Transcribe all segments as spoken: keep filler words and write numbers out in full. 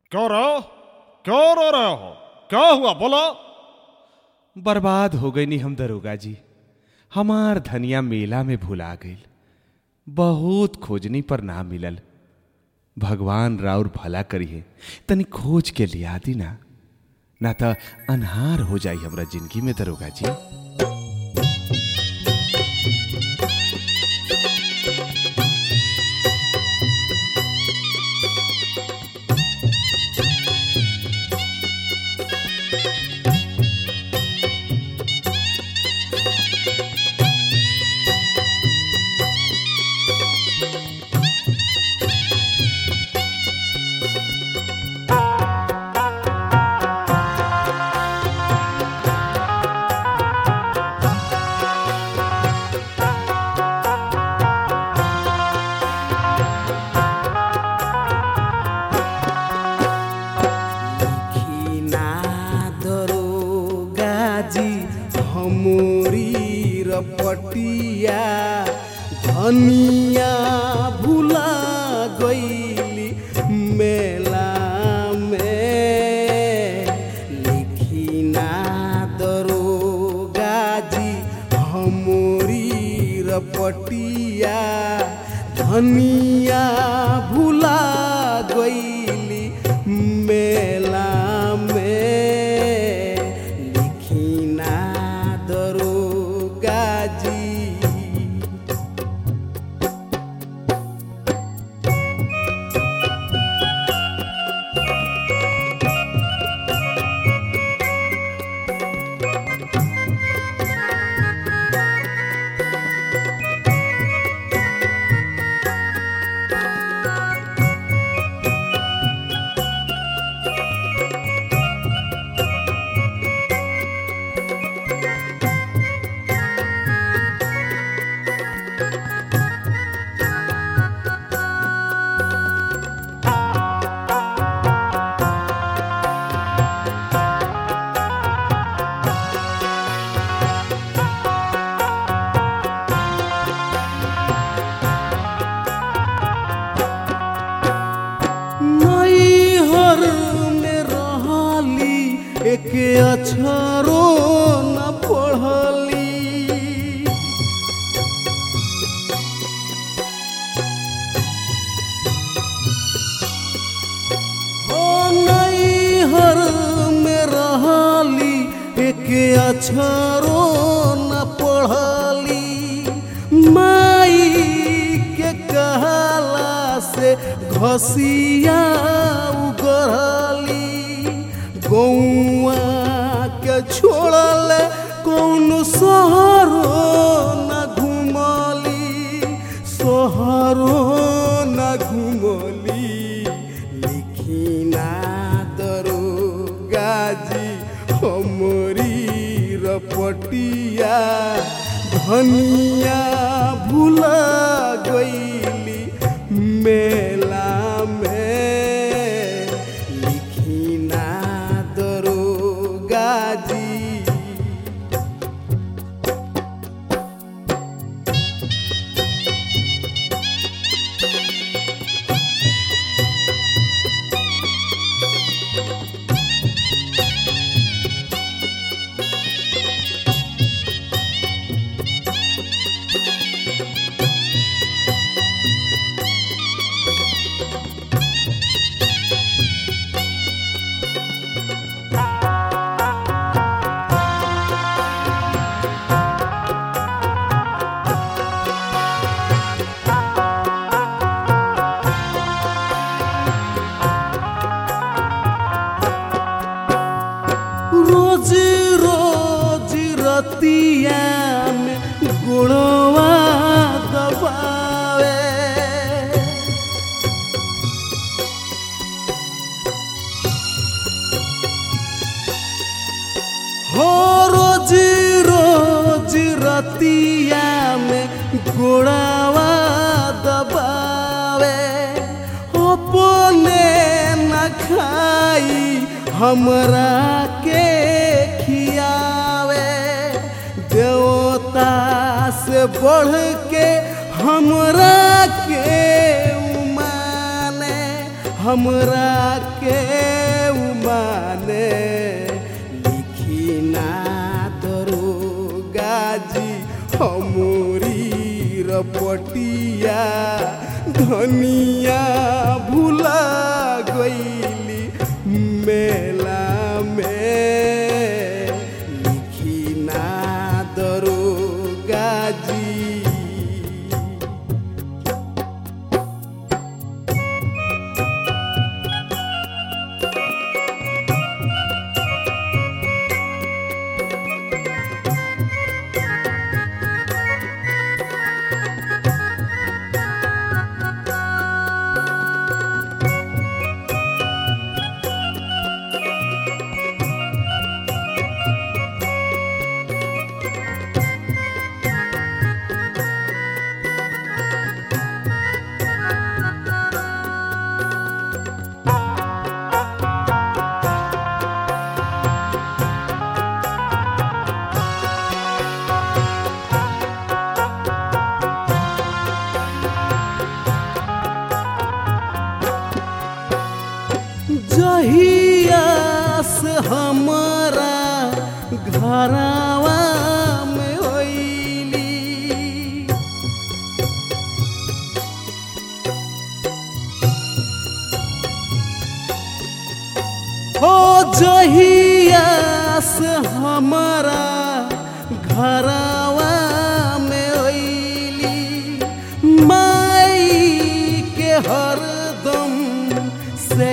क्यों रो क्यों रो रहे हो? क्या हुआ बोलो। बर्बाद हो गई नी हम दरोगा जी। हमार धनिया मेला में भुला गईल। बहुत खोजनी पर ना मिलल। भगवान राउर भला करिए, तनी खोज के लिया दी ना, ना तो अनहार हो जाई हमरा जिंदगी में दरोगा जी। पटिया धनिया भुला गईली मेला में। लिखी ना दरोगा जी हमरी रपटिया धनिया भुला गईली मेला में। एक अक्षरो न पढ़ली, हो नैहर में रहली एक अक्षरो न पढ़ली। माई के कहला से घसिया उगरली। गौआ के छोड़ल कौन शहरो न घुमली, शहरो न घुमली। लिखी ना दरोगा जी हमरी रपटिया धनिया भुला गईली मेला में। रोज रोज रतिया में गुणवा दबावे, हो रोज रोज रतिया में गुणवा दबावे। अपने न खाई हमरा के खियावे। देवता से बढ़ के हमरा के उमाने हमरा के उमाने लिखी ना दरोगा जी हमरी रपटिया धनिया भुला गईली मेला में लिखी ना दरोगा जी। जहिया से हमारा घरवा में होइली हो जहिया से हमारा घरवा में होइली माई के हरदम से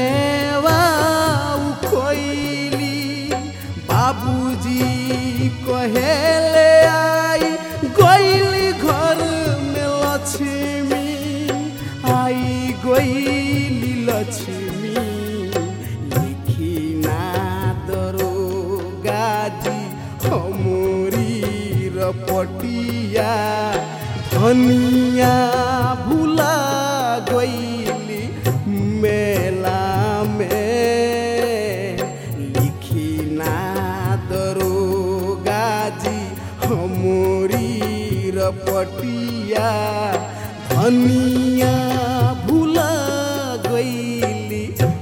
बाबूजी कहेले आई गईली घर में लक्ष्मी आई गईली लक्ष्मी लिखी ना दरोगा जी हमरी रपटिया धनिया भुला गईली मेला में हमरी रपटिया धनिया भुला गईली